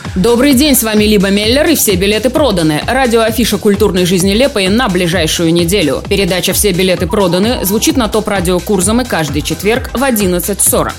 Добрый день, с вами Либа Меллер, и все билеты проданы. Радиоафиша культурной жизни Лепои на ближайшую неделю. Передача «Все билеты проданы» звучит на ТОП-радио Курзамы каждый четверг в 11:40.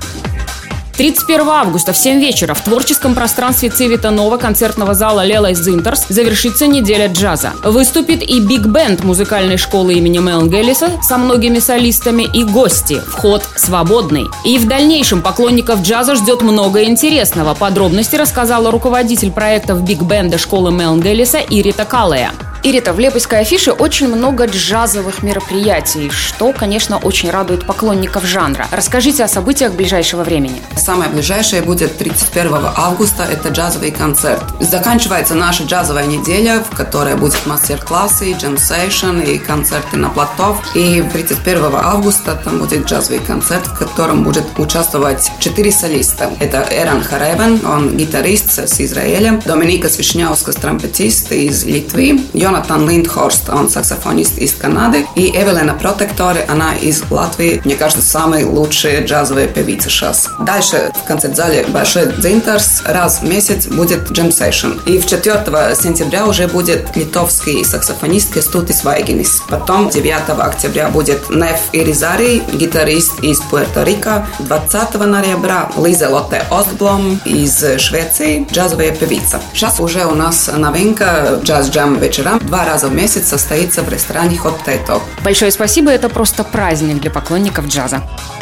31 августа в 7 вечера в творческом пространстве Цивита Нова концертного зала Лелайс Дзинтерс завершится неделя джаза. Выступит и биг-бенд музыкальной школы имени Мелнгелиса со многими солистами и гости. Вход свободный. И в дальнейшем поклонников джаза ждет много интересного. Подробности рассказала руководитель проектов биг-бенда школы Мелнгелиса Ирита Калея. Ирита, в лепойской афише очень много джазовых мероприятий, что, конечно, очень радует поклонников жанра. Расскажите о событиях ближайшего времени. Самое ближайшее будет 31 августа, это джазовый концерт. Заканчивается наша джазовая неделя, в которой будет мастер-классы, джем-сейшн и концерты на плато. И 31 августа там будет джазовый концерт, в котором будет участвовать 4 солиста. Это Эран Харевен, он гитарист с Израиля, Доминикас Вишняускас, тромпетист из Литвы, Йонатан Линдхорст, он саксофонист из Канады, и Эвелина Протекторе, она из Латвии, мне кажется, самая лучшая джазовая певица сейчас. Дальше в концерт-зале Большой Дзинтерс раз в месяц будет джем-сейшн. И 4 сентября уже будет литовский саксофонист Кестутис Вайгинис. Потом 9 октября будет Неф Иризари, гитарист из Пуэрто-Рико. 20 ноября Лиза Лотте Остблом из Швеции, джазовая певица. Сейчас уже у нас новинка джаз-джам вечерам. 2 раза в месяц состоится в ресторане Hot Potato. Большое спасибо, это просто праздник для поклонников джаза.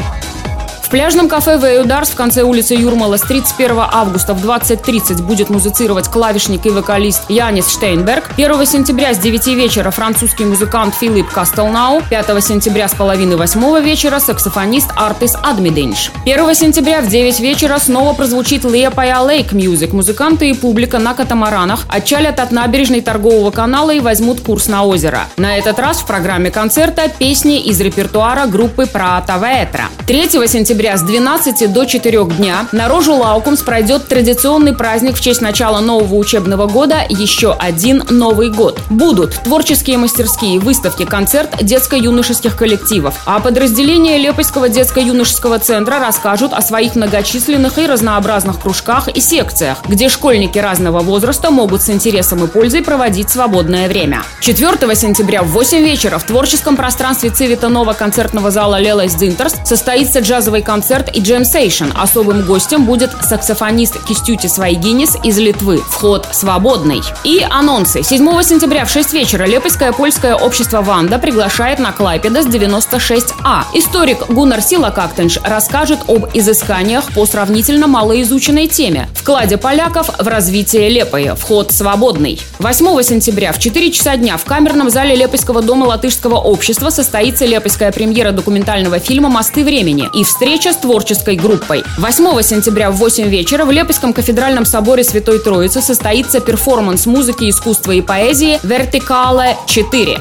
В пляжном кафе «Веюдарс» в конце улицы Юрмала с 31 августа в 20:30 будет музицировать клавишник и вокалист Янис Штейнберг. 1 сентября с 9 вечера французский музыкант Филипп Кастелнау. 5 сентября с половины 8 вечера саксофонист Артис Адмидинш. 1 сентября в 9 вечера снова прозвучит Лепоя Лейк Мьюзик. Музыканты и публика на катамаранах отчалят от набережной торгового канала и возьмут курс на озеро. На этот раз в программе концерта песни из репертуара группы Праата Ветра. 3 сентября с 12 до 4 дня на Рожу Лаукумс пройдет традиционный праздник в честь начала нового учебного года «Еще один Новый год». Будут творческие мастерские, выставки, концерт детско-юношеских коллективов. А подразделения Лепойского детско-юношеского центра расскажут о своих многочисленных и разнообразных кружках и секциях, где школьники разного возраста могут с интересом и пользой проводить свободное время. 4 сентября в 8 вечера в творческом пространстве Цивита Нова концертного зала Лелайс Дзинтерс состоится джазовый концерт и джем-сейшн. Особым гостем будет саксофонист Кестутис Вайгинис из Литвы. Вход свободный. И анонсы. 7 сентября в 6 вечера Лепойское польское общество «Ванда» приглашает на Клайпедас 96А. Историк Гуннар Силакактенш расскажет об изысканиях по сравнительно малоизученной теме «Вкладе поляков в развитие Лепои». Вход свободный. 8 сентября в 4 часа дня в камерном зале Лепойского дома латышского общества состоится лепойская премьера документального фильма «Мосты времени» и встреча с творческой группой. 8 сентября в 8 вечера в Лепойском кафедральном соборе Святой Троицы состоится перформанс музыки, искусства и поэзии «Вертикале 4».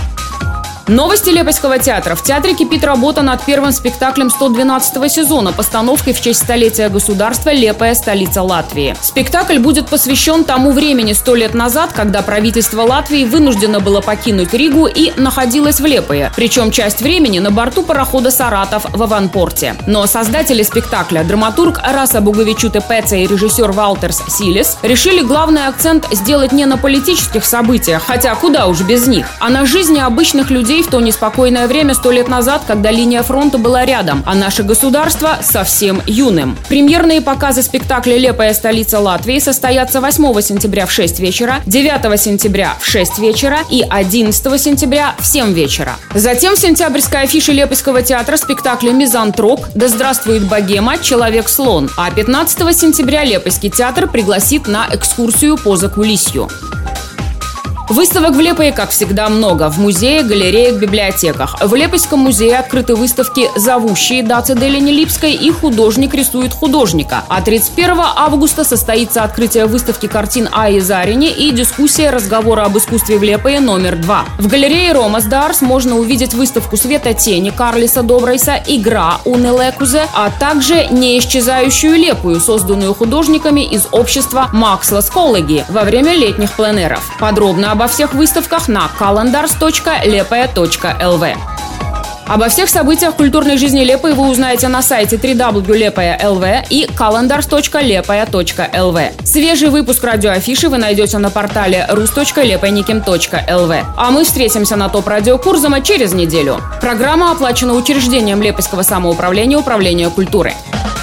Новости Лепойского театра. В театре кипит работа над первым спектаклем 112-го сезона, постановкой в честь столетия государства «Лепоя, столица Латвии». Спектакль будет посвящен тому времени 100 лет назад, когда правительство Латвии вынуждено было покинуть Ригу и находилось в Лепое. Причем часть времени на борту парохода «Саратов» в аванпорте. Но создатели спектакля, драматург Раса Буговичуте Пеца и режиссер Валтерс Силис, решили главный акцент сделать не на политических событиях, хотя куда уж без них, а на жизни обычных людей в то неспокойное время 100 лет назад, когда линия фронта была рядом, а наше государство совсем юным. Премьерные показы спектакля «Лепоя, столица Латвии» состоятся 8 сентября в 6 вечера, 9 сентября в 6 вечера и 11 сентября в 7 вечера. Затем в сентябрьской афише Лепойского театра спектакли «Мизантроп», «Да здравствует богема», «Человек-слон». А 15 сентября Лепойский театр пригласит на экскурсию по закулисью. Выставок в Лепое, как всегда, много. В музее, галереях, библиотеках. В Лепойском музее открыты выставки «Зовущие» Даци Делени Липской и «Художник рисует художника». А 31 августа состоится открытие выставки картин Аи Зарини и дискуссия разговора об искусстве в Лепое номер 2. В галерее Ромас Дарс можно увидеть выставку «Света тени» Карлиса Добрайса, «Игра» Уны Лекузе, а также «Неисчезающую Лепую», созданную художниками из общества Макслас Коллеги во время летних пленэров. Подробно обо всех выставках на calendars.lepaya.lv. Обо всех событиях культурной жизни Лепой вы узнаете на сайте www.lepaya.lv и calendars.lepaya.lv. Свежий выпуск радиоафиши вы найдете на портале rus.lepaynikim.lv. А мы встретимся на ТОП-радио Курзама через неделю. Программа оплачена учреждением Лепойского самоуправления Управления культуры.